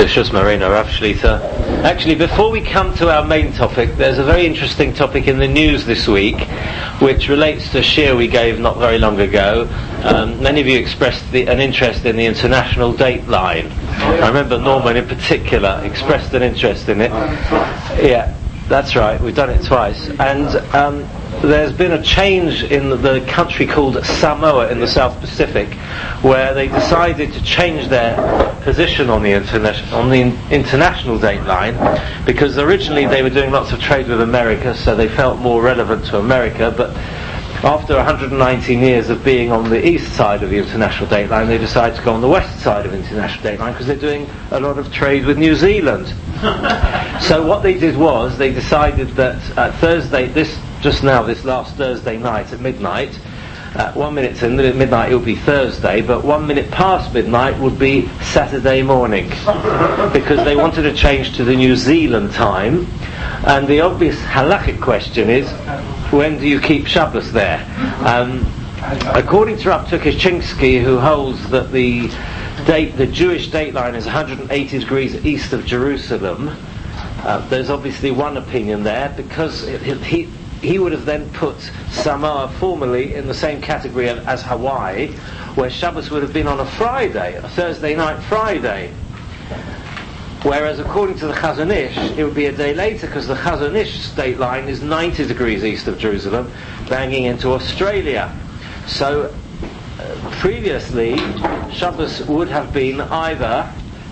Bishus Marina Rav Shlita. Actually, before we come to our main topic, there's a very interesting topic in the news this week, which relates to a shir we gave not very long ago. Many of you expressed an interest in the international date line. I remember Norman in particular expressed an interest in it. Yeah, that's right, we've done it twice. And there's been a change in the country called Samoa in the South Pacific, where they decided to change their position on the international date line, because originally they were doing lots of trade with America, so they felt more relevant to America, but after 119 years of being on the east side of the international date line, they decided to go on the west side of the international date line because they're doing a lot of trade with New Zealand. So what they did was they decided that Thursday, this last Thursday night at midnight, 1 minute to midnight it would be Thursday, but 1 minute past midnight would be Saturday morning, because they wanted to change to the New Zealand time. And the obvious halachic question is, when do you keep Shabbos there? According to Rav Tukachinsky, who holds that the Jewish date line is 180 degrees east of Jerusalem, there's obviously one opinion there, because he would have then put Samoa formally in the same category as Hawaii, where Shabbos would have been on a Friday, a Thursday night Friday. Whereas according to the Chazon Ish, it would be a day later, because the Chazon Ish state line is 90 degrees east of Jerusalem, banging into Australia. So previously, Shabbos would have been either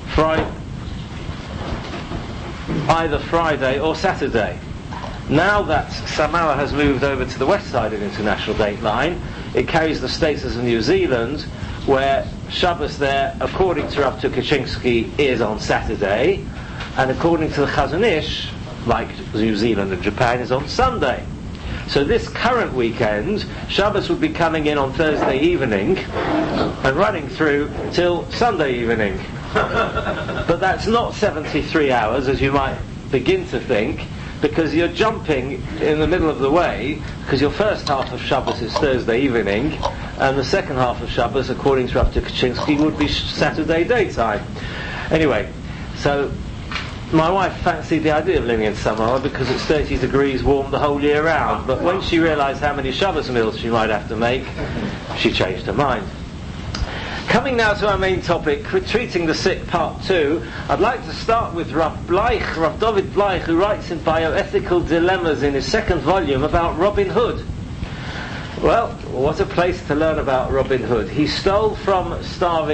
Friday or Saturday. Now that Samoa has moved over to the west side of the international date line, it carries the status of New Zealand, where Shabbos there, according to Rav Tukachinsky, is on Saturday, and according to the Chazon Ish, like New Zealand and Japan, is on Sunday. So this current weekend, Shabbos would be coming in on Thursday evening and running through till Sunday evening. But that's not 73 hours, as you might begin to think, because you're jumping in the middle of the way, because your first half of Shabbos is Thursday evening, and the second half of Shabbos, according to Rav Tukachinsky, would be Saturday daytime. Anyway, so my wife fancied the idea of living in Samoa because it's 30 degrees warm the whole year round, but when she realised how many Shabbos meals she might have to make, she changed her mind. Coming now to our main topic, Treating the Sick, Part 2, I'd like to start with Rav David Bleich, who writes in Bioethical Dilemmas in his second volume about Robin Hood. Well, what a place to learn about Robin Hood. He stole from the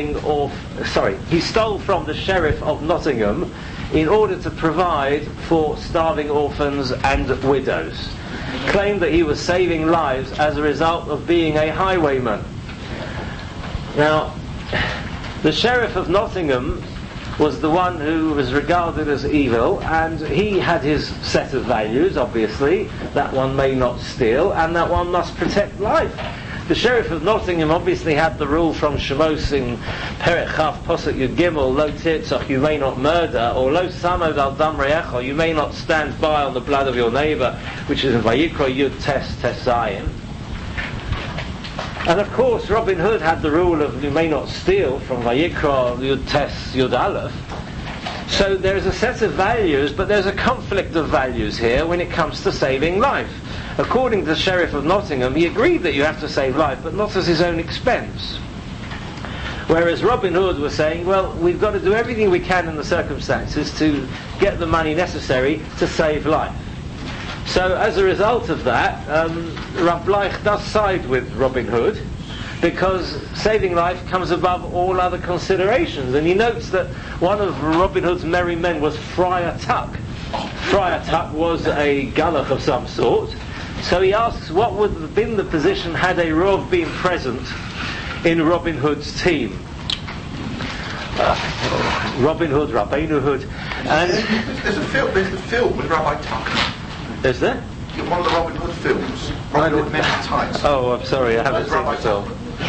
Sheriff of Nottingham in order to provide for starving orphans and widows. Claimed that he was saving lives as a result of being a highwayman. Now, the Sheriff of Nottingham was the one who was regarded as evil, and he had his set of values, obviously, that one may not steal, and that one must protect life. The Sheriff of Nottingham obviously had the rule from Shemos in Perek Chaf Posuk Yud Gimel, Lo Tirtzach, you may not murder, or Lo Samod al Dam Re'echa, you may not stand by on the blood of your neighbour, which is in Vayikra Yud Tes Zayin. And of course, Robin Hood had the rule of you may not steal from Vayikra Yud Tes Yud Aleph. So there's a set of values, but there's a conflict of values here when it comes to saving life. According to the Sheriff of Nottingham, he agreed that you have to save life, but not at his own expense. Whereas Robin Hood was saying, well, we've got to do everything we can in the circumstances to get the money necessary to save life. So as a result of that, Rav Bleich does side with Robin Hood, because saving life comes above all other considerations. And he notes that one of Robin Hood's merry men was Friar Tuck. Friar Tuck was a galach of some sort. So he asks, what would have been the position had a Rov been present in Robin Hood's team? Robin Hood, Rabbeinu Hood. And there's a film with Rabbi Tuck. Is there? One of the Robin Hood films. Robin Hood Men in Tights. Oh, I'm sorry, I haven't seen the film.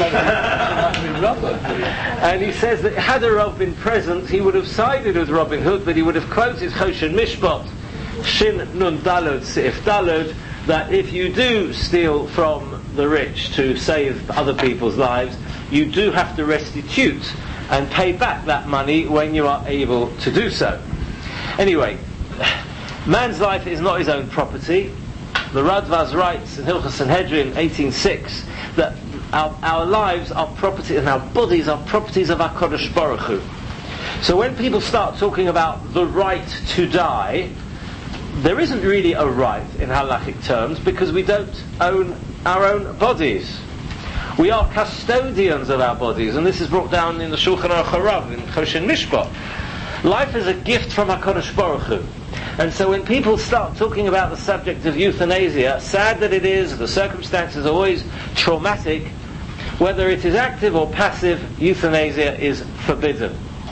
And he says that had a Rav been present, he would have sided with Robin Hood, but he would have quoted Choshen Mishpat, Shin Nun Dalud Sif Dalud, that if you do steal from the rich to save other people's lives, you do have to restitute and pay back that money when you are able to do so. Anyway, man's life is not his own property. The Radvaz writes in Hilchos Sanhedrin 18:6 that our lives are property and our bodies are properties of HaKadosh Baruch Hu. So when people start talking about the right to die, there isn't really a right in halachic terms because we don't own our own bodies. We are custodians of our bodies, and this is brought down in the Shulchan Aruch Harav in Choshen Mishpat. Life is a gift from HaKadosh Baruch Hu. And so when people start talking about the subject of euthanasia, sad that it is, the circumstances are always traumatic, whether it is active or passive, euthanasia is forbidden.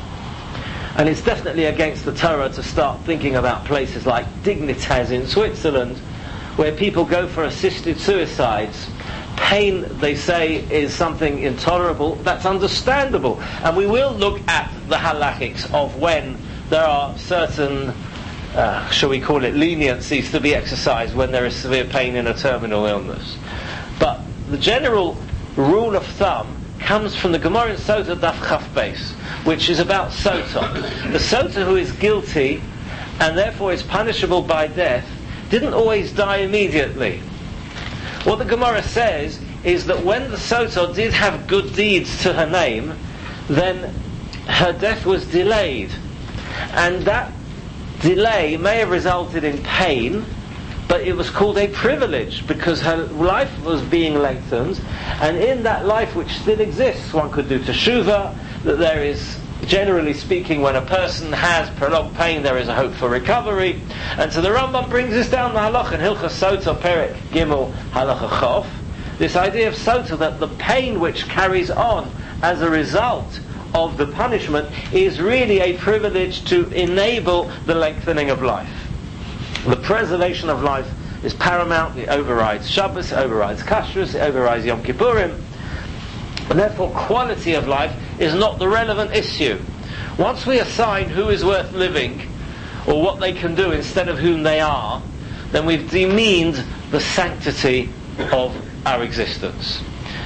And it's definitely against the Torah to start thinking about places like Dignitas in Switzerland, where people go for assisted suicides. Pain, they say, is something intolerable. That's understandable. And we will look at the halachics of when there are certain, shall we call it, leniencies to be exercised when there is severe pain in a terminal illness. But the general rule of thumb comes from the Gemara in Sota Daf Chaf Beis, which is about Sota. The Sota who is guilty and therefore is punishable by death didn't always die immediately. What the Gemara says is that when the Sota did have good deeds to her name, then her death was delayed. And that delay may have resulted in pain, but it was called a privilege because her life was being lengthened, and in that life which still exists, one could do teshuvah, that there is, generally speaking, when a person has prolonged pain, there is a hope for recovery. And so the Rambam brings this down the halacha in Hilchos Sota Perek Gimel Halacha Chof, this idea of Sota, that the pain which carries on as a result of the punishment is really a privilege to enable the lengthening of life. The preservation of life is paramount. It overrides Shabbos, it overrides Kashrus, it overrides Yom Kippurim, and therefore quality of life is not the relevant issue. Once we assign who is worth living or what they can do instead of whom they are, then we've demeaned the sanctity of our existence.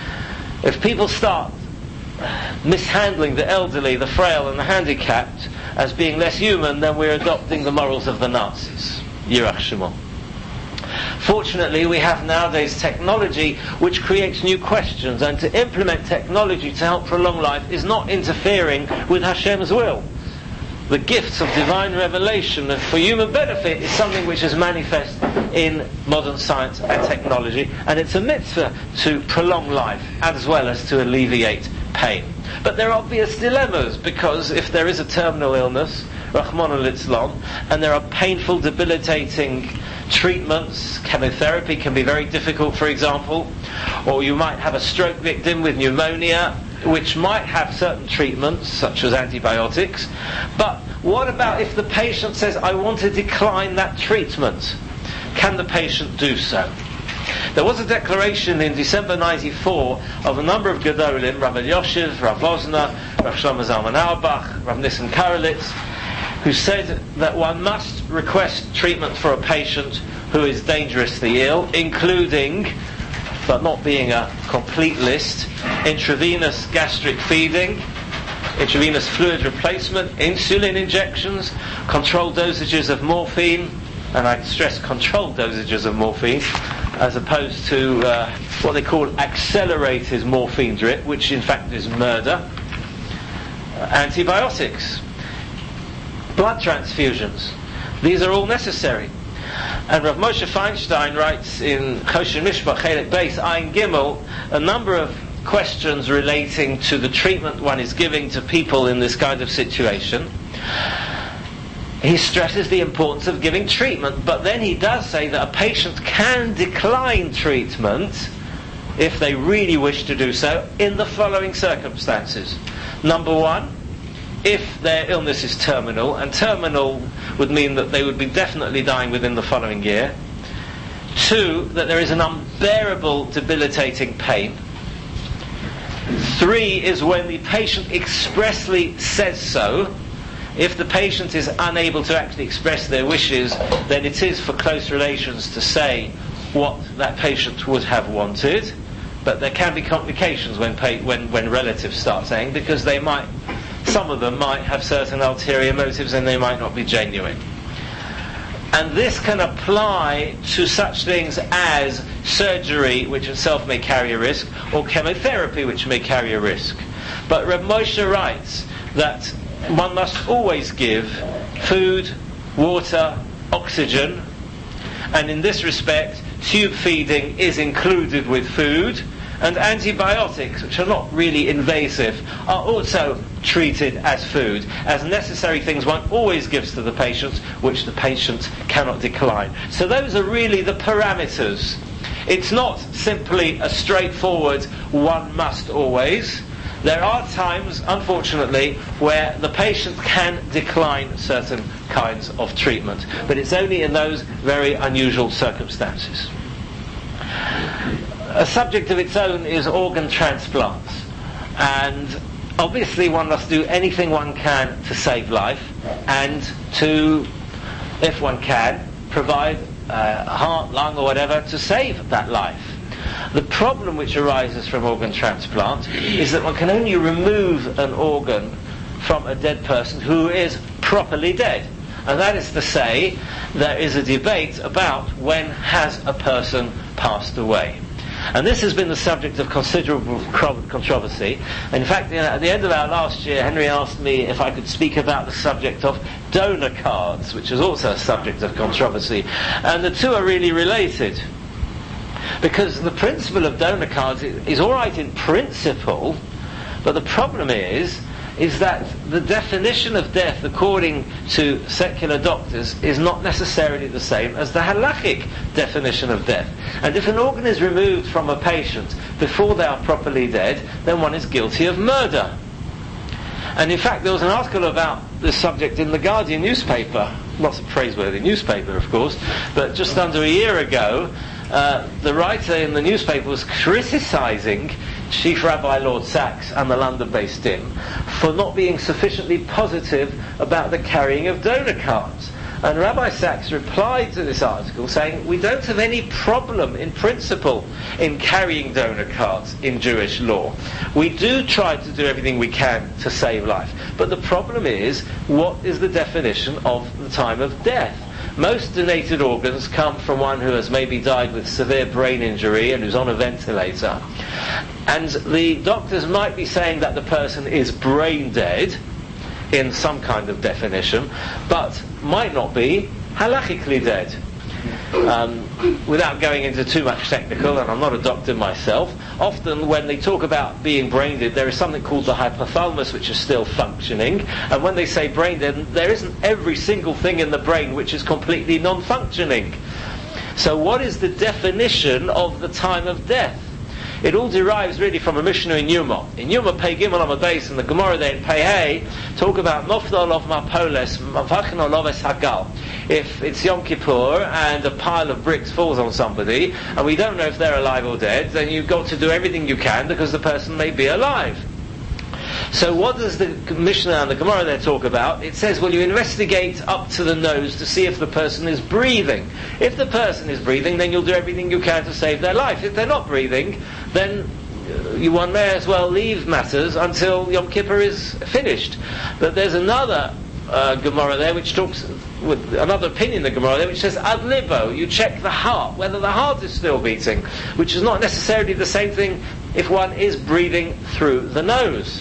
If people start mishandling the elderly, the frail and the handicapped as being less human, then we're adopting the morals of the Nazis. Yirach Shimon. Fortunately, we have nowadays technology which creates new questions, and to implement technology to help prolong life is not interfering with Hashem's will. The gifts of divine revelation and for human benefit is something which is manifest in modern science and technology, and it's a mitzvah to prolong life as well as to alleviate pain. But there are obvious dilemmas, because if there is a terminal illness, Rahman al-Litzlan, and there are painful, debilitating treatments, chemotherapy can be very difficult, for example, or you might have a stroke victim with pneumonia, which might have certain treatments, such as antibiotics. But what about if the patient says, I want to decline that treatment? Can the patient do so? There was a declaration in December 94 of a number of Gedolim, Rav Elyashiv, Rav Wosner, Rav Shlomo Zalman Auerbach, Rav Nissim Karelitz, who said that one must request treatment for a patient who is dangerously ill, including, but not being a complete list, intravenous gastric feeding, intravenous fluid replacement, insulin injections, controlled dosages of morphine, and I stress controlled dosages of morphine, as opposed to what they call accelerated morphine drip, which in fact is murder, antibiotics, blood transfusions. These are all necessary. And Rav Moshe Feinstein writes in Choshen Mishpat Chelek Beis Ayin Gimel a number of questions relating to the treatment one is giving to people in this kind of situation. He stresses the importance of giving treatment, but then he does say that a patient can decline treatment if they really wish to do so in the following circumstances. Number one, if their illness is terminal, and terminal would mean that they would be definitely dying within the following year. Two, that there is an unbearable debilitating pain. Three is when the patient expressly says so. If the patient is unable to actually express their wishes, then it is for close relations to say what that patient would have wanted. But there can be complications when relatives start saying, because they might some of them might have certain ulterior motives and they might not be genuine. And this can apply to such things as surgery, which itself may carry a risk, or chemotherapy, which may carry a risk. But Reb Moshe writes that one must always give food, water, oxygen, and in this respect, tube feeding is included with food, and antibiotics, which are not really invasive, are also treated as food, as necessary things one always gives to the patient, which the patient cannot decline. So those are really the parameters. It's not simply a straightforward one must always. There are times, unfortunately, where the patient can decline certain kinds of treatment, but it's only in those very unusual circumstances. A subject of its own is organ transplants, and obviously one must do anything one can to save life and to, if one can, provide a heart, lung or whatever to save that life. The problem which arises from organ transplant is that one can only remove an organ from a dead person who is properly dead. And that is to say, there is a debate about when has a person passed away. And this has been the subject of considerable controversy. In fact, at the end of our last year, Henry asked me if I could speak about the subject of donor cards, which is also a subject of controversy. And the two are really related. Because the principle of donor cards is all right in principle, but the problem is that the definition of death according to secular doctors is not necessarily the same as the halachic definition of death. And if an organ is removed from a patient before they are properly dead, then one is guilty of murder. And in fact, there was an article about this subject in the Guardian newspaper, not a praiseworthy newspaper of course, but just under a year ago, the writer in the newspaper was criticising Chief Rabbi Lord Sachs and the London-based Din for not being sufficiently positive about the carrying of donor cards. And Rabbi Sachs replied to this article saying, we don't have any problem in principle in carrying donor cards in Jewish law. We do try to do everything we can to save life. But the problem is, what is the definition of the time of death? Most donated organs come from one who has maybe died with severe brain injury and who's on a ventilator. And the doctors might be saying that the person is brain dead in some kind of definition, but might not be halachically dead. Without going into too much technical, and I'm not a doctor myself, often when they talk about being brain dead, there is something called the hypothalamus which is still functioning, and when they say brain dead, there isn't every single thing in the brain which is completely non-functioning. So what is the definition of the time of death? It all derives really from a Mishnah in Yuma. In Yuma, Pei Gimel Amud Beis, and the Gemara there in Pei Hey, talk about Nofdal of Mapoles, Mavachin Oloves Hagal. If it's Yom Kippur and a pile of bricks falls on somebody, and we don't know if they're alive or dead, then you've got to do everything you can because the person may be alive. So what does the Mishnah and the Gemara there talk about? It says, well, you investigate up to the nose to see if the person is breathing. If the person is breathing, then you'll do everything you can to save their life. If they're not breathing, then one may as well leave matters until Yom Kippur is finished. But there's another Gemara there which talks, with another opinion in the Gemara there which says ad libo, you check the heart, whether the heart is still beating, which is not necessarily the same thing if one is breathing through the nose.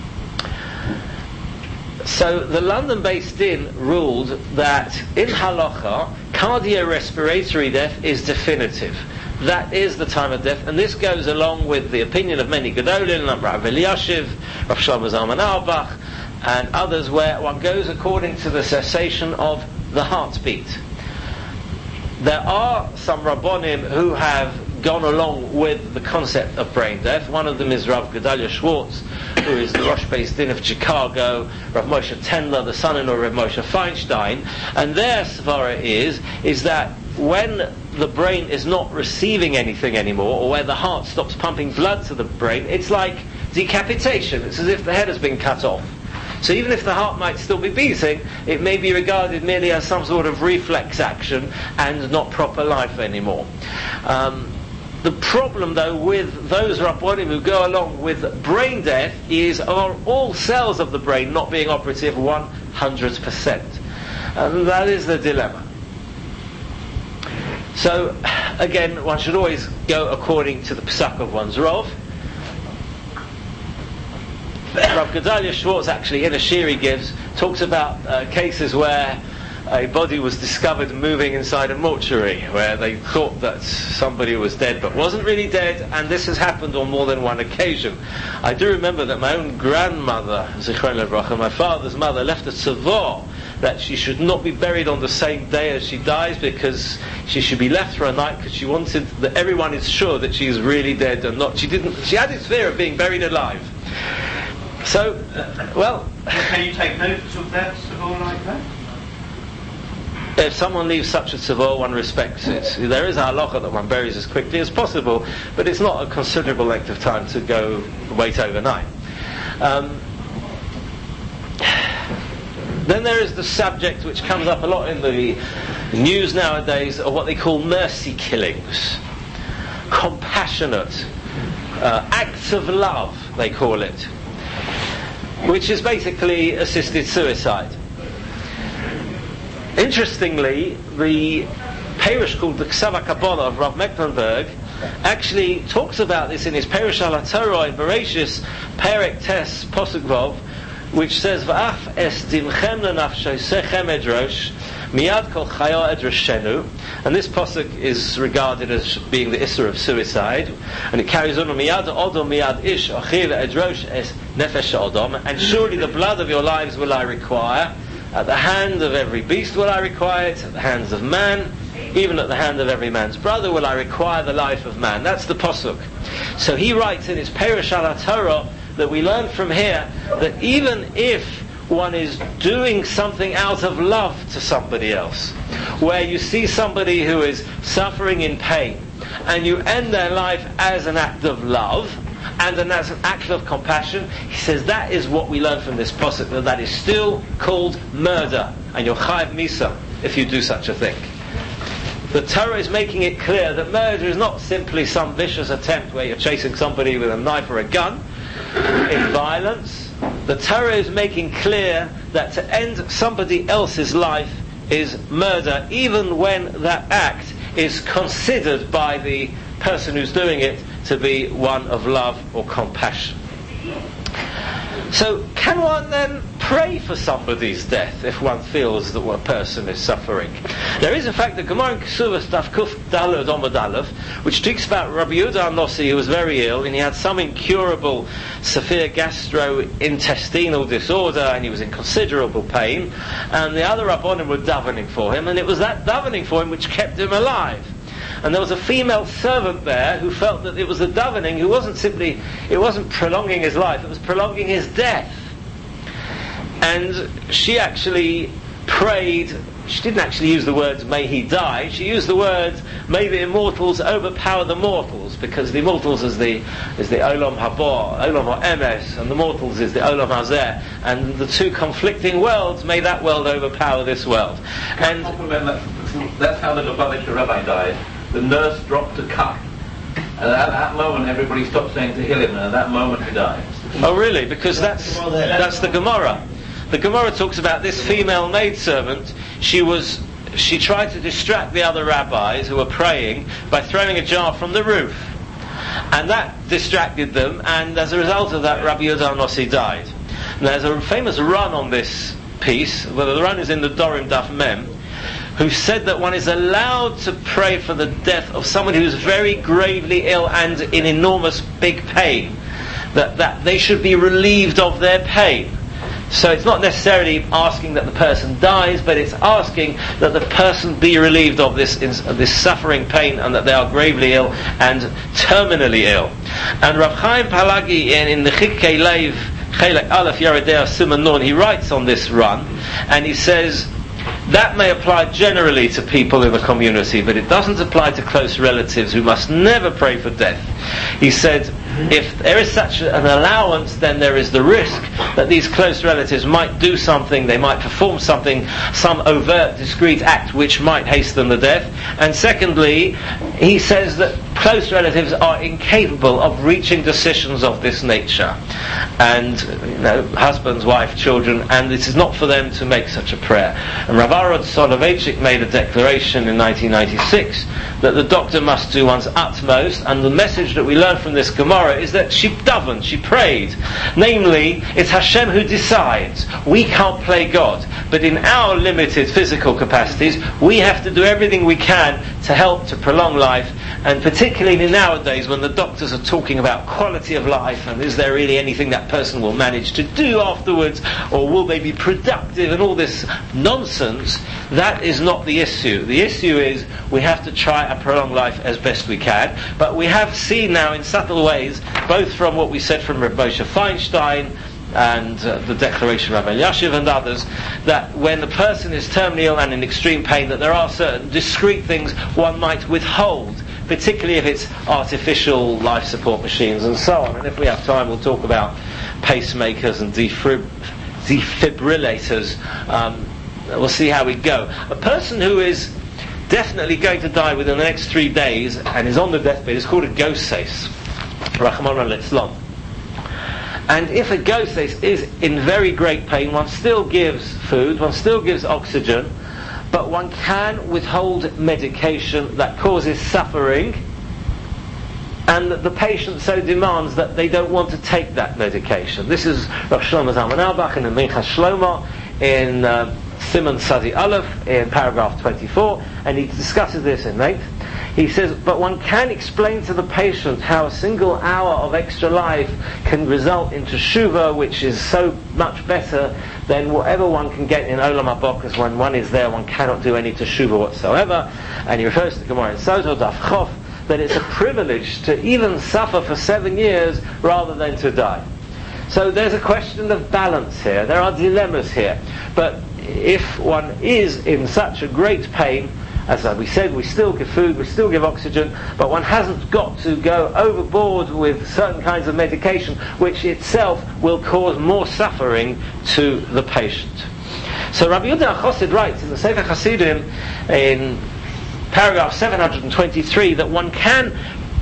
So the London-based Din ruled that in halacha, cardiorespiratory death is definitive. That is the time of death, and this goes along with the opinion of many Gedolim, like Rav Eliashiv, Rav Shlomo Zalman Auerbach, and others, where one goes according to the cessation of the heartbeat. There are some Rabbonim who have gone along with the concept of brain death. One of them is Rav Gedalia Schwartz, who is the Rosh Beis Din of Chicago, Rav Moshe Tendler, the son-in-law of Rav Moshe Feinstein, and their svara is that when the brain is not receiving anything anymore, or where the heart stops pumping blood to the brain, it's like decapitation. It's as if the head has been cut off. So even if the heart might still be beating, it may be regarded merely as some sort of reflex action and not proper life anymore. The problem, though, with those Rabbonim who go along with brain death are all cells of the brain not being operative 100%. And that is the dilemma. So, again, one should always go according to the psak of one's Rov. Rav Gedalia Schwartz, actually, in a shir he gives, talks about cases where a body was discovered moving inside a mortuary, where they thought that somebody was dead but wasn't really dead, and this has happened on more than one occasion. I do remember that my own grandmother, Zichron Lebracha, my father's mother, left a tzavor that she should not be buried on the same day as she dies, because she should be left for a night, because she wanted that everyone is sure that she is really dead and not. She had this fear of being buried alive. So, can you take notice of that tzavor like that? If someone leaves such a tzavor, one respects it. There is a halacha that one buries as quickly as possible, but it's not a considerable length of time to go wait overnight. Then there is the subject which comes up a lot in the news nowadays of what they call mercy killings. Compassionate acts of love, they call it, which is basically assisted suicide. Interestingly, the Perush called the Ksava Kabbalah of Rav Mecklenburg actually talks about this in his Perush al HaTorah in Bereshis, Perek Tes Posuk Vov, which says, "V'af es dimchem lenafsho sechem edrosh, miyad kol chayo edroshenu," and this posuk is regarded as being the issur of suicide, and it carries on, "Miyad odom miyad ish achiv edrosh es nefesh odom," and surely the blood of your lives will I require. At the hand of every beast will I require it, at the hands of man, even at the hand of every man's brother will I require the life of man. That's the posuk. So he writes in his Perush al HaTorah that we learn from here that even if one is doing something out of love to somebody else, where you see somebody who is suffering in pain, and you end their life as an act of love, and then as an act of compassion, he says that is what we learn from this posuk, that is still called murder, and you're chayav misa if you do such a thing. The Torah is making it clear that murder is not simply some vicious attempt where you're chasing somebody with a knife or a gun in violence. The Torah is making clear that to end somebody else's life is murder, even when that act is considered by the person who's doing it to be one of love or compassion. So, can one then pray for somebody's death if one feels that one person is suffering? There is, in fact, the Gemara in Kesuvos Daf Kuf Daled Omad Aleph, which talks about Rabbi Yehuda HaNossi, who was very ill, and he had some incurable severe gastrointestinal disorder, and he was in considerable pain, and the other Rabbonim were davening for him, and it was that davening for him which kept him alive. And there was a female servant there who felt that it was the davening who it wasn't prolonging his life, it was prolonging his death. And she actually prayed, she didn't actually use the words, "may he die," she used the words, "may the immortals overpower the mortals," because the immortals is the Olam Haba, Olam HaEmes, and the mortals is the Olam Hazeh, and the two conflicting worlds, may that world overpower this world. And that's how the Lubavitcher rabbi died. The nurse dropped a cup, and at that moment everybody stopped saying Tehillim, and at that moment he died. Oh really? Because that's the Gemara. The Gemara talks about this female maidservant. She tried to distract the other rabbis who were praying by throwing a jar from the roof, and that distracted them, and as a result of that Rabbi Yehuda HaNossi died. And there's a famous run on this piece, well, the run is in the Dorim Daf Mem, who said that one is allowed to pray for the death of someone who is very gravely ill and in enormous big pain, that they should be relieved of their pain. So it's not necessarily asking that the person dies, but it's asking that the person be relieved of this suffering pain, and that they are gravely ill and terminally ill. And Rav Chaim Palagi in the Chikkei Leiv Chelek Aleph Yeridei Siman Nun, he writes on this run, and he says that may apply generally to people in the community, but it doesn't apply to close relatives who must never pray for death. He said, if there is such an allowance, then there is the risk that these close relatives might do something, they might perform something, some overt, discreet act which might hasten the death. And secondly, he says that close relatives are incapable of reaching decisions of this nature, and husbands, wife, children, and it is not for them to make such a prayer. And Rav Arod Soloveitchik made a declaration in 1996 that the doctor must do one's utmost, and the message that we learn from this Gemara is that she davened, she prayed. Namely, it's Hashem who decides. We can't play God, but in our limited physical capacities, we have to do everything we can to help to prolong life, and particularly nowadays when the doctors are talking about quality of life and is there really anything that person will manage to do afterwards, or will they be productive, and all this nonsense, that is not the issue. The issue is we have to try and prolong life as best we can, but we have seen now in subtle ways, both from what we said from Reb Moshe Feinstein and the declaration of Rabbi Elyashiv and others, that when the person is terminally ill and in extreme pain, that there are certain discrete things one might withhold, particularly if it's artificial life support machines and so on. And if we have time, we'll talk about pacemakers and defibrillators. We'll see how we go. A person who is definitely going to die within the next 3 days and is on the deathbed is called a goseis, Rachmana litzlan. And if a goseis is in very great pain, one still gives food, one still gives oxygen, but one can withhold medication that causes suffering, and that the patient so demands that they don't want to take that medication. This is Rav Shlomo Zalman Auerbach in the Minchas Shlomo in Siman Sadi Aleph in paragraph 24, and he discusses this in length. He says, but one can explain to the patient how a single hour of extra life can result in teshuva, which is so much better than whatever one can get in Olam Haba, because when one is there, one cannot do any teshuva whatsoever. And he refers to the Gemara in Soto Daf Chof, that it's a privilege to even suffer for 7 years rather than to die. So there's a question of balance here. There are dilemmas here. But if one is in such a great pain, as we said, we still give food, we still give oxygen, but one hasn't got to go overboard with certain kinds of medication, which itself will cause more suffering to the patient. So Rabbi Yehuda HaChassid writes in the Sefer Hasidim in paragraph 723 that one can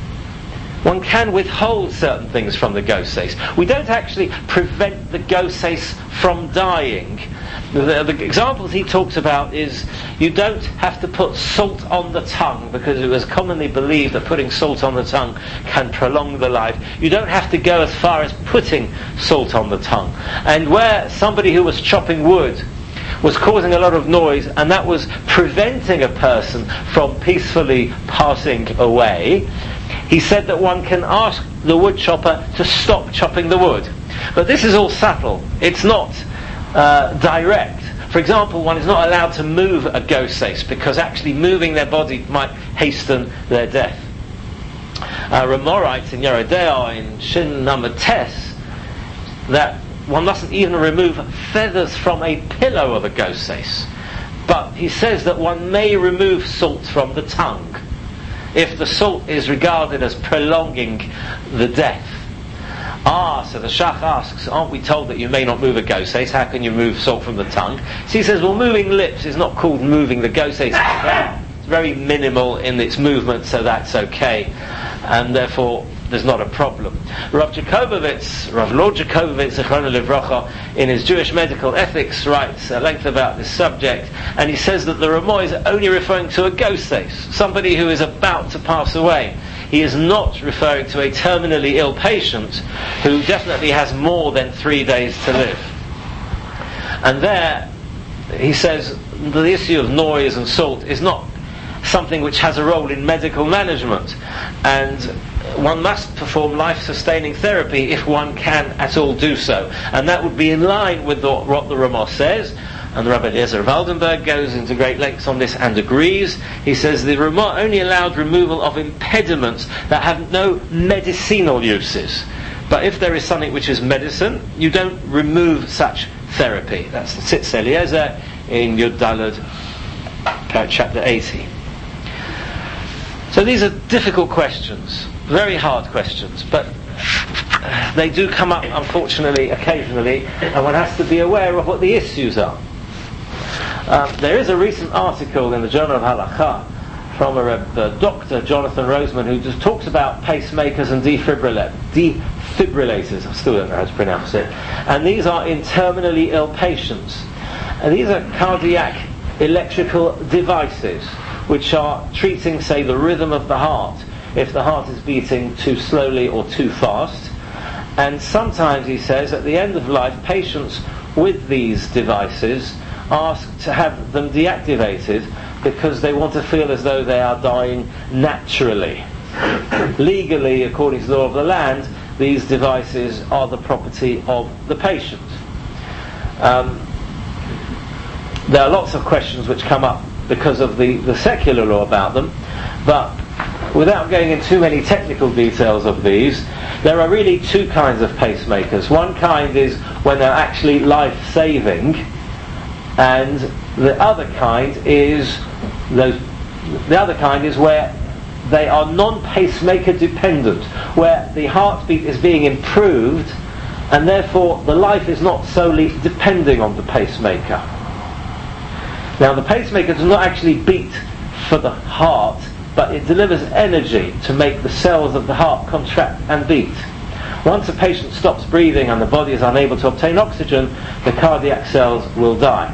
withhold certain things from the goseis. We don't actually prevent the goseis from dying. The examples he talks about is you don't have to put salt on the tongue, because it was commonly believed that putting salt on the tongue can prolong the life. You don't have to go as far as putting salt on the tongue. And where somebody who was chopping wood was causing a lot of noise, and that was preventing a person from peacefully passing away, he said that one can ask the wood chopper to stop chopping the wood. But this is all subtle. It's not direct. For example, one is not allowed to move a goseis, because actually moving their body might hasten their death. Ramah writes in Yerodea in Shin number Tes that one mustn't even remove feathers from a pillow of a goseis, but he says that one may remove salt from the tongue if the salt is regarded as prolonging the death. So the Shach asks, aren't we told that you may not move a goseis? How can you move salt from the tongue? So he says, well, moving lips is not called moving the goseis. It's very minimal in its movement, so that's okay, and therefore there's not a problem. Rav Lord Jakobovitz, Zichrono Livrocha, in his Jewish Medical Ethics, writes at length about this subject, and he says that the Ramah is only referring to a goseis, somebody who is about to pass away. He is not referring to a terminally ill patient who definitely has more than 3 days to live. And there, he says, the issue of noise and salt is not something which has a role in medical management, and one must perform life-sustaining therapy if one can at all do so. And that would be in line with what the Ramah says. And the Rabbi Eliezer of Aldenburg goes into great lengths on this and agrees. He says the Ramah only allowed removal of impediments that have no medicinal uses. But if there is something which is medicine, you don't remove such therapy. That's the Tzitz Eliezer in Yud Daled, chapter 80. So these are difficult questions, very hard questions, but they do come up, unfortunately, occasionally, and one has to be aware of what the issues are. There is a recent article in the Journal of Halakha from a Dr. Jonathan Roseman, who just talks about pacemakers and defibrillators. I still don't know how to pronounce it. And these are in terminally ill patients. And these are cardiac electrical devices which are treating, say, the rhythm of the heart, if the heart is beating too slowly or too fast. And sometimes, he says, at the end of life, patients with these devices ask to have them deactivated because they want to feel as though they are dying naturally. Legally, according to the law of the land, these devices are the property of the patient. There are lots of questions which come up because of the secular law about them, but without going into too many technical details of these, there are really two kinds of pacemakers. One kind is when they're actually life-saving, and the other kind is where they are non-pacemaker dependent, where the heartbeat is being improved, and therefore the life is not solely depending on the pacemaker. Now, the pacemaker does not actually beat for the heart, but it delivers energy to make the cells of the heart contract and beat. Once a patient stops breathing and the body is unable to obtain oxygen, the cardiac cells will die.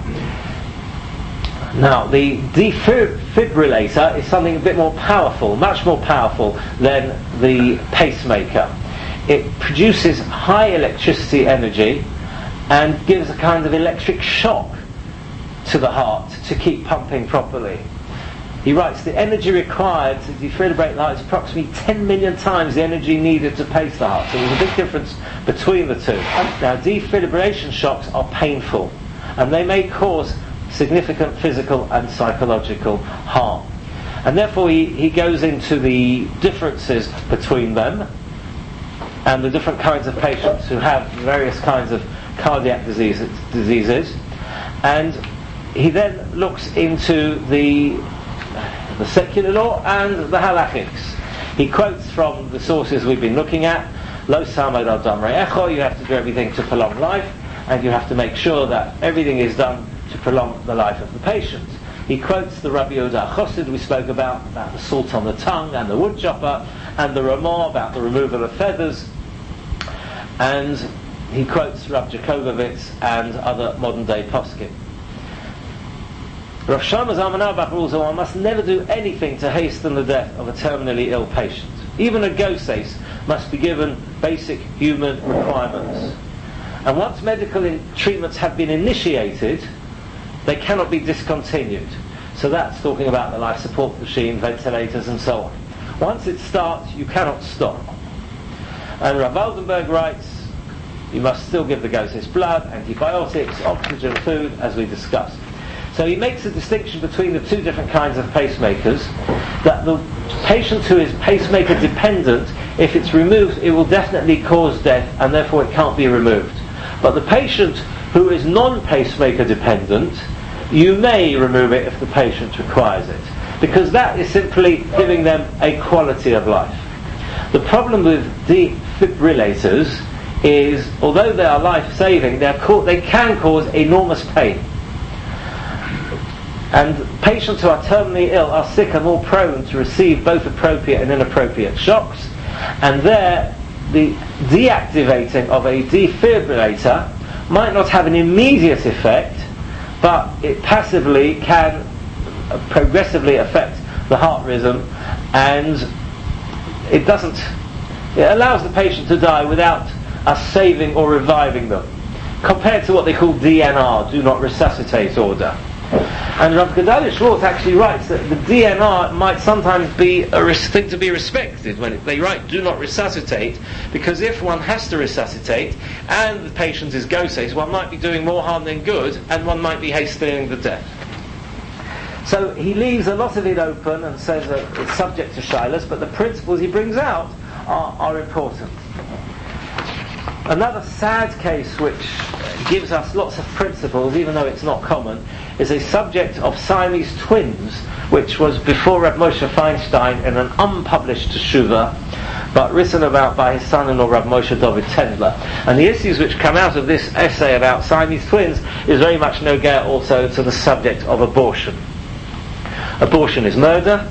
Now, the defibrillator is something a bit more powerful, much more powerful than the pacemaker. It produces high electricity energy and gives a kind of electric shock to the heart to keep pumping properly. He writes, the energy required to defibrillate the heart is approximately 10 million times the energy needed to pace the heart. So there's a big difference between the two. Now, defibrillation shocks are painful, and they may cause significant physical and psychological harm. And therefore he goes into the differences between them and the different kinds of patients who have various kinds of cardiac diseases. And he then looks into the secular law and the halakhics. He quotes from the sources we've been looking at, Lo samad adam re'echo, you have to do everything to prolong life, and you have to make sure that everything is done to prolong the life of the patient. He quotes the Rabbi Yehuda Chassid we spoke about the salt on the tongue and the wood chopper, and the Ramah about the removal of feathers, and he quotes Rav Jacobovitz and other modern day poskim. Rav Shlomo Zalman Auerbach rules that one must never do anything to hasten the death of a terminally ill patient. Even a goses must be given basic human requirements. And once medical treatments have been initiated, they cannot be discontinued. So that's talking about the life support machine, ventilators and so on. Once it starts, you cannot stop. And Rav Waldenberg writes, you must still give the goses blood, antibiotics, oxygen, food, as we discussed. So he makes a distinction between the two different kinds of pacemakers, that the patient who is pacemaker dependent, if it's removed, it will definitely cause death, and therefore it can't be removed. But the patient who is non-pacemaker dependent, you may remove it if the patient requires it, because that is simply giving them a quality of life. The problem with defibrillators is, although they are life-saving, they can cause enormous pain. And patients who are terminally ill are sick and more prone to receive both appropriate and inappropriate shocks, and there the deactivating of a defibrillator might not have an immediate effect, but it passively can progressively affect the heart rhythm, and it allows the patient to die without us saving or reviving them, compared to what they call DNR, do not resuscitate order. And Rav Gedalia Schwartz actually writes that the DNR might sometimes be a thing to be respected when they write do not resuscitate, because if one has to resuscitate and the patient is goses, one might be doing more harm than good, and one might be hastening the death. So he leaves a lot of it open and says that it's subject to shilas, but the principles he brings out are important. Another sad case which gives us lots of principles, even though it's not common, is a subject of Siamese twins, which was before Rav Moshe Feinstein in an unpublished teshuva, but written about by his son-in-law Rav Moshe David Tendler. And the issues which come out of this essay about Siamese twins is very much nogea also to the subject of abortion. Abortion is murder,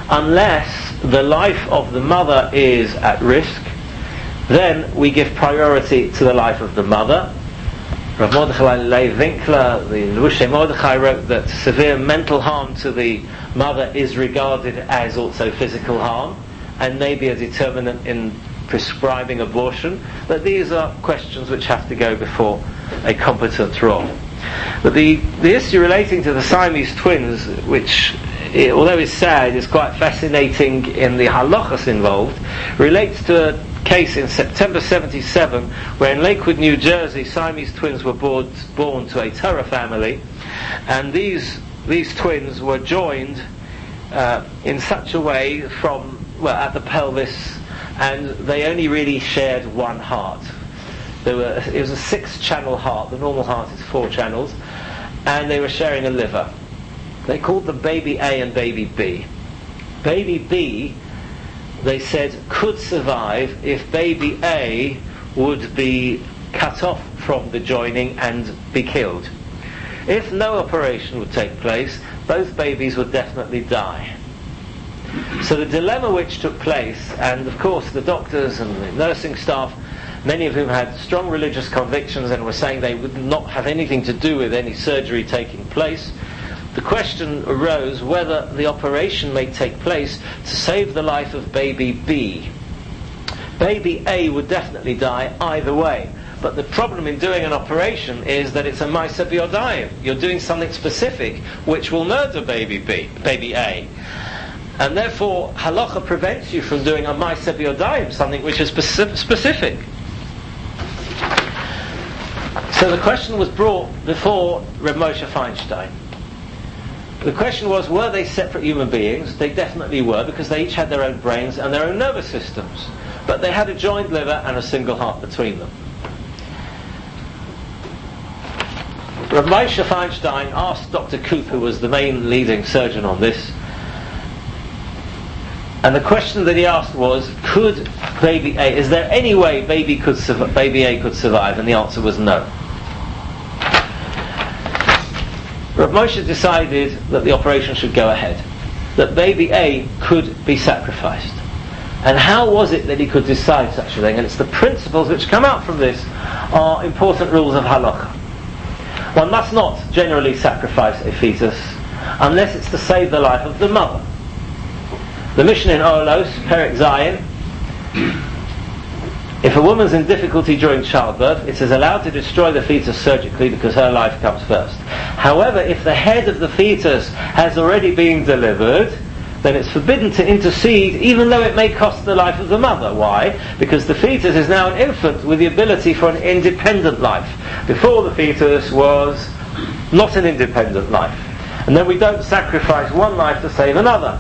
unless the life of the mother is at risk, then we give priority to the life of the mother. Rav Mordechai Leib Winkler, the Lushe Mordechai, wrote that severe mental harm to the mother is regarded as also physical harm, and may be a determinant in prescribing abortion. But these are questions which have to go before a competent role. But the issue relating to the Siamese twins, which, although it's sad, is quite fascinating in the halachas involved, relates to a case in September 1977 where in Lakewood, New Jersey, Siamese twins were born to a Torah family, and these twins were joined in such a way from, at the pelvis, and they only really shared one heart. It was a 6-channel heart. The normal heart is 4 channels, and they were sharing a liver. They called them baby A and baby B. Baby B, they said, could survive if baby A would be cut off from the joining and be killed. If no operation would take place, both babies would definitely die. So the dilemma which took place, and of course the doctors and the nursing staff, many of whom had strong religious convictions and were saying they would not have anything to do with any surgery taking place, the question arose whether the operation may take place to save the life of baby B. Baby A would definitely die either way. But the problem in doing an operation is that it's a ma'aseh b'yodayim. You're doing something specific which will murder baby B, baby A. And therefore, halacha prevents you from doing a ma'aseh b'yodayim, something which is specific. So the question was brought before Reb Moshe Feinstein. The question was, were they separate human beings? They definitely were, because they each had their own brains and their own nervous systems. But they had a joined liver and a single heart between them. Reb Moshe Feinstein asked Dr. Koop, who was the main leading surgeon on this, and the question that he asked was, could baby A, is there any way baby A could survive? And the answer was no. Rav Moshe decided that the operation should go ahead, that baby A could be sacrificed. And how was it that he could decide such a thing? And it's the principles which come out from this are important rules of halacha. One must not generally sacrifice a fetus unless it's to save the life of the mother. The Mishnah in Olos, Perek Zayin, if a woman's in difficulty during childbirth, it is allowed to destroy the fetus surgically because her life comes first. However, if the head of the fetus has already been delivered, then it's forbidden to intercede, even though it may cost the life of the mother. Why? Because the fetus is now an infant with the ability for an independent life. Before, the fetus was not an independent life. And then we don't sacrifice one life to save another.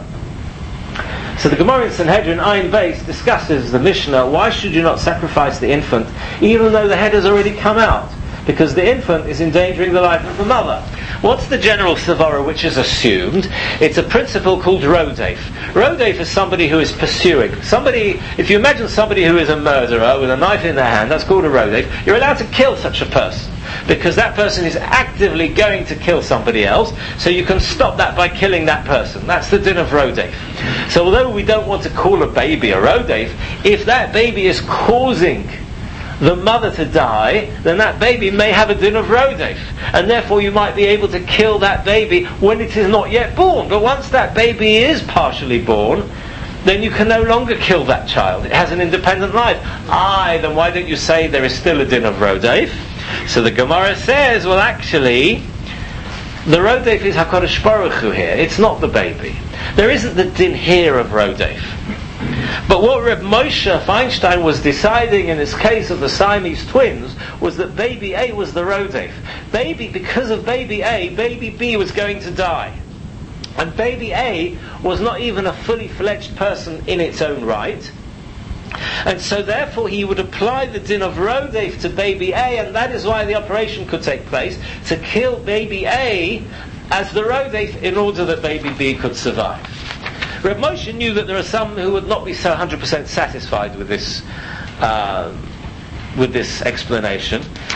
So the Gemara in Sanhedrin Ayin Beis discusses the Mishnah, why should you not sacrifice the infant even though the head has already come out? Because the infant is endangering the life of the mother. What's the general savara which is assumed? It's a principle called rodef. Rodef is somebody who is pursuing. If you imagine somebody who is a murderer with a knife in their hand, that's called a rodef. You're allowed to kill such a person, because that person is actively going to kill somebody else, so you can stop that by killing that person. That's the din of rodef. So although we don't want to call a baby a rodef, if that baby is causing the mother to die, then that baby may have a din of rodef, and therefore you might be able to kill that baby when it is not yet born. But once that baby is partially born, then you can no longer kill that child. It has an independent life. Then why don't you say there is still a din of rodef? So the Gemara says, well, actually, the rodef is HaKadosh Baruch Hu here. It's not the baby. There isn't the din here of rodef. But what Reb Moshe Feinstein was deciding in this case of the Siamese twins was that baby A was the rodef. Because of baby A, baby B was going to die. And baby A was not even a fully fledged person in its own right. And so therefore he would apply the din of rodef to baby A, and that is why the operation could take place, to kill baby A as the rodef in order that baby B could survive. Reb Moshe knew that there are some who would not be so 100% satisfied with this explanation.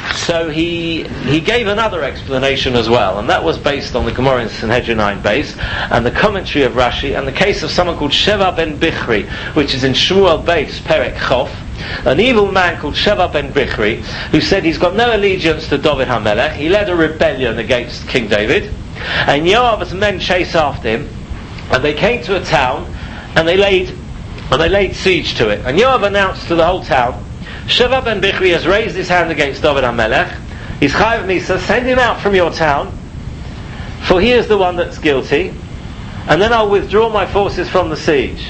So he gave another explanation as well, and that was based on the Gemara in Sanhedrin base, and the commentary of Rashi, and the case of someone called Sheva ben Bichri, which is in Shmuel base, Perek Chof, an evil man called Sheva ben Bichri, who said he's got no allegiance to David HaMelech. He led a rebellion against King David, and Yoav's men chased after him, and they came to a town, and they laid siege to it. And Yoav announced to the whole town, Sheva ben Bichri has raised his hand against David HaMelech. He's Chayav Misa, send him out from your town, for he is the one that's guilty, and then I'll withdraw my forces from the siege.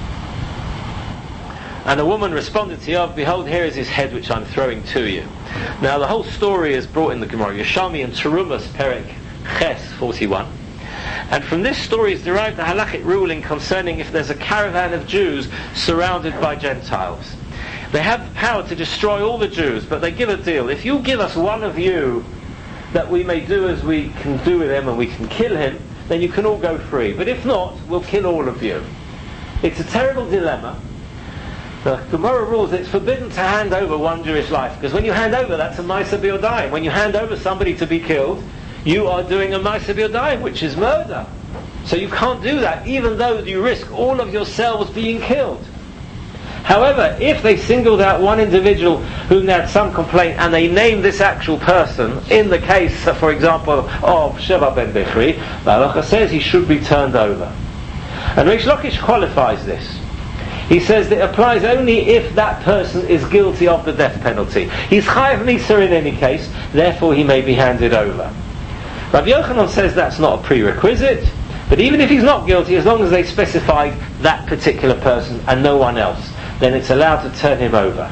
And a woman responded to Yoav, behold, here is his head which I'm throwing to you. Now the whole story is brought in the Gemara, Yerushalmi and Terumas, Perek Ches 41. And from this story is derived the halachic ruling concerning if there's a caravan of Jews surrounded by Gentiles. They have the power to destroy all the Jews, but they give a deal. If you give us one of you that we may do as we can do with him and we can kill him, then you can all go free. But if not, we'll kill all of you. It's a terrible dilemma. The Gemara rules that it's forbidden to hand over one Jewish life, because when you hand over, that's a Ma'aseh B'Yodayim. When you hand over somebody to be killed, you are doing a Ma'aseh B'Yodayim, which is murder. So you can't do that, even though you risk all of yourselves being killed. However, if they singled out one individual whom they had some complaint and they named this actual person, in the case, for example, of Sheva ben Bichri, the halacha says he should be turned over. And Reish Lakish qualifies this. He says that it applies only if that person is guilty of the death penalty. He's Chayav Misa in any case, therefore he may be handed over. Rabbi Yochanan says that's not a prerequisite, but even if he's not guilty, as long as they specified that particular person and no one else, then it's allowed to turn him over.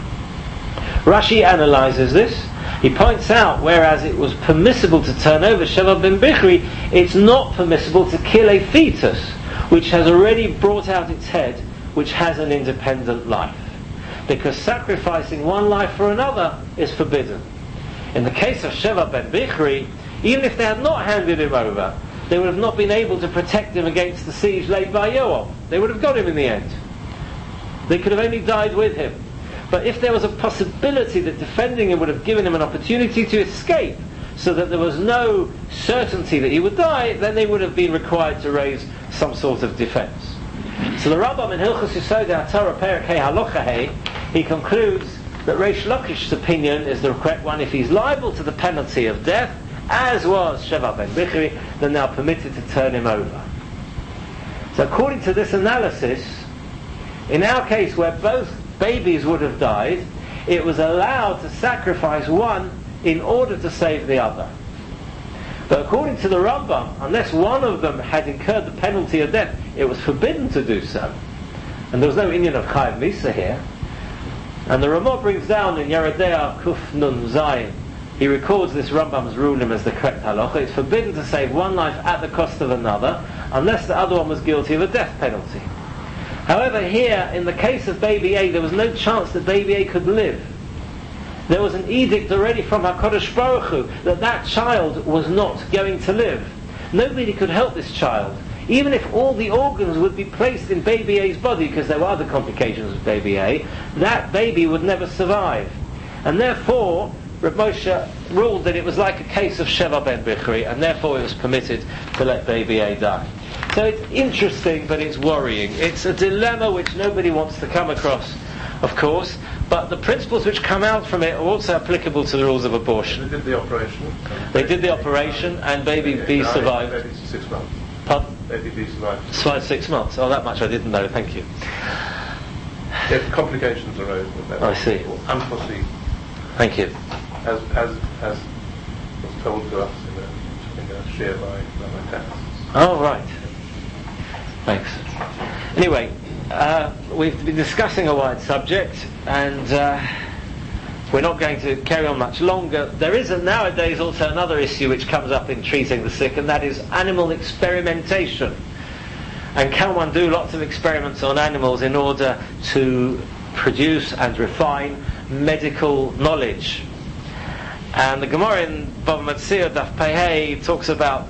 Rashi analyzes this. He points out, whereas it was permissible to turn over Sheva ben Bichri, it's not permissible to kill a fetus which has already brought out its head, which has an independent life. Because sacrificing one life for another is forbidden. In the case of Sheva ben Bichri, even if they had not handed him over, they would have not been able to protect him against the siege laid by Yoav. They would have got him in the end. They could have only died with him. But if there was a possibility that defending him would have given him an opportunity to escape, so that there was no certainty that he would die, then they would have been required to raise some sort of defense. So the Rambam in Hilchos Yesodei HaTorah Perek Hei Halacha Hei, he concludes that Reish Lakish's opinion is the correct one. If he's liable to the penalty of death, as was Sheva ben Bichri, then they are permitted to turn him over. So according to this analysis, in our case where both babies would have died, it was allowed to sacrifice one in order to save the other. But according to the Rambam, unless one of them had incurred the penalty of death, it was forbidden to do so. And there was no Inyan of Chayav Misa here. And the Ramah brings down in Yeridea Kuf Nun Zayin, he records this Rambam's ruling as the correct halacha. It's forbidden to save one life at the cost of another, unless the other one was guilty of a death penalty. However, here, in the case of baby A, there was no chance that baby A could live. There was an edict already from HaKadosh Baruch Hu that child was not going to live. Nobody could help this child. Even if all the organs would be placed in baby A's body, because there were other complications with baby A, that baby would never survive. And therefore, Reb Moshe ruled that it was like a case of Sheva ben Bichri, and therefore it was permitted to let baby A die. So it's interesting, but it's worrying. It's a dilemma which nobody wants to come across, of course, but the principles which come out from it are also applicable to the rules of abortion. They did the operation. They did the operation, and baby B survived. Baby 6 months. Pardon? Baby B survived. Survived 6 months. Oh, that much I didn't know, thank you. If complications arose with that. I see. Unforeseen. Thank you. As was told to us in a share by my tests. Oh, right. Thanks. Anyway, we've been discussing a wide subject, and we're not going to carry on much longer. There is nowadays also another issue which comes up in treating the sick, and that is animal experimentation. And can one do lots of experiments on animals in order to produce and refine medical knowledge? And the Gemara in Bava Metzia Daf Pei talks about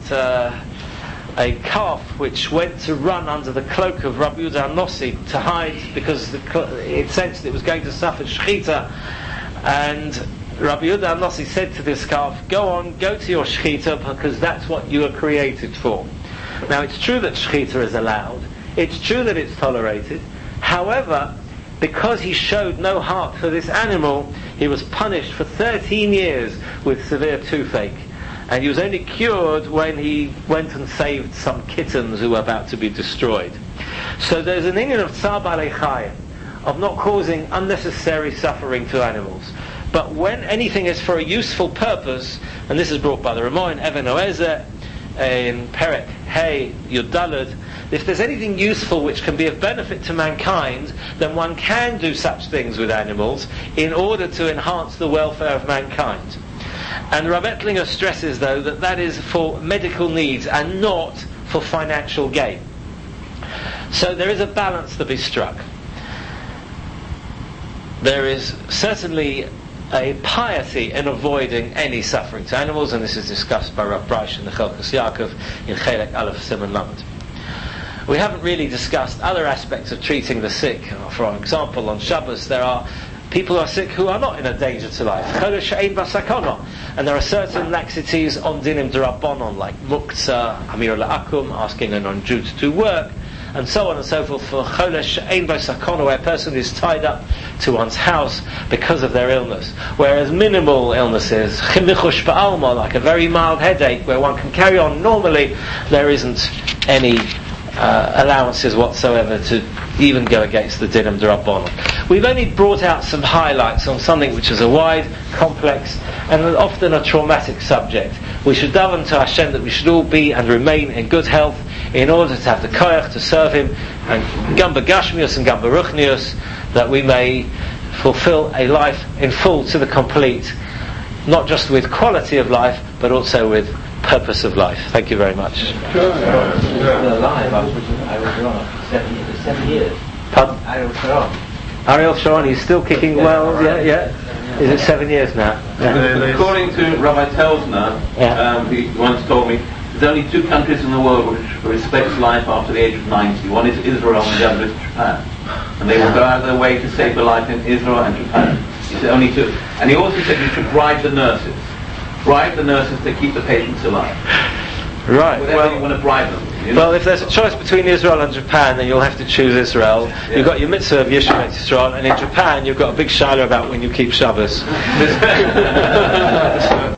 a calf which went to run under the cloak of Rabbi Yehuda HaNossi to hide, because it sensed it was going to suffer shechita, and Rabbi Yehuda HaNasi said to this calf, go to your shechita, because that's what you are created for. Now it's true that shechita is allowed, it's true that it's tolerated, however, because he showed no heart for this animal, he was punished for 13 years with severe toothache. And he was only cured when he went and saved some kittens who were about to be destroyed. So there's an inyan of Tzar Balei Chayim, of not causing unnecessary suffering to animals. But when anything is for a useful purpose, and this is brought by the Ramah in Even Oezer, in Perek Hey Yud Daled, if there's anything useful which can be of benefit to mankind, then one can do such things with animals in order to enhance the welfare of mankind. And Rav Ettlinger stresses, though, that is for medical needs and not for financial gain. So there is a balance to be struck. There is certainly a piety in avoiding any suffering to animals, and this is discussed by Rav Breish in the Chelkas Yaakov in Chelek Aleph Siman Lamed. We haven't really discussed other aspects of treating the sick. For example, on Shabbos there are people who are sick who are not in a danger to life. And there are certain laxities on dinim d'Rabbanon, like muktzah, amir la'akum, asking a non-Jew to do work, and so on and so forth, for cholesh ein b'sakona, where a person is tied up to one's house because of their illness. Whereas minimal illnesses, chimichush ba'alma, like a very mild headache, where one can carry on normally, there isn't any allowances whatsoever to even go against the dinim d'Rabbanon. We've only brought out some highlights on something which is a wide, complex, and often a traumatic subject. We should daven to Hashem that we should all be and remain in good health in order to have the koyach to serve Him, and gamba gashmius and gamba ruchnius, that we may fulfill a life in full to the complete, not just with quality of life, but also with purpose of life. Thank you very much. Alive, I was wrong. 7 years. Pardon? Ariel Sharon. Ariel Sharon, he's still kicking well, yeah. Is it 7 years now? Yeah. According to Rabbi Telsner, he once told me, there's only 2 countries in the world which respects life after the age of 90. One is Israel and the other is Japan. And they will go out of their way to save the life in Israel and Japan. He said only 2. And he also said you should bribe the nurses. Bribe the nurses to keep the patients alive. Right. Whatever you want to bribe them. Well, if there's a choice between Israel and Japan, then you'll have to choose Israel. Yeah. You've got your mitzvah of Yishuv Yisrael, and in Japan you've got a big shiloh about when you keep Shabbos.